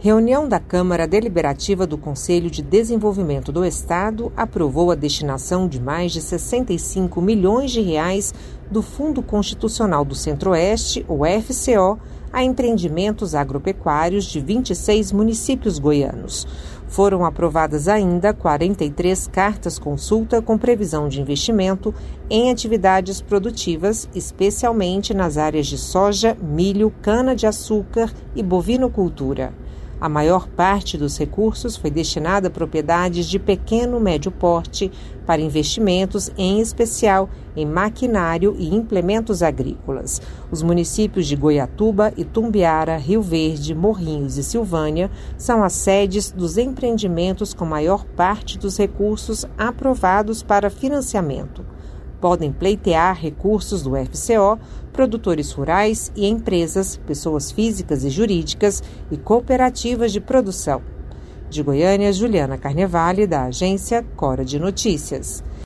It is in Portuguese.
Reunião da Câmara Deliberativa do Conselho de Desenvolvimento do Estado aprovou a destinação de mais de 65 milhões de reais do Fundo Constitucional do Centro-Oeste, o FCO, a empreendimentos agropecuários de 26 municípios goianos. Foram aprovadas ainda 43 cartas-consulta com previsão de investimento em atividades produtivas, especialmente nas áreas de soja, milho, cana-de-açúcar e bovinocultura. A maior parte dos recursos foi destinada a propriedades de pequeno e médio porte para investimentos, em especial em maquinário e implementos agrícolas. Os municípios de Goiatuba, Itumbiara, Rio Verde, Morrinhos e Silvânia são as sedes dos empreendimentos com maior parte dos recursos aprovados para financiamento. Podem pleitear recursos do FCO produtores rurais e empresas, pessoas físicas e jurídicas e cooperativas de produção. De Goiânia, Juliana Carnevale, da agência Cora de Notícias.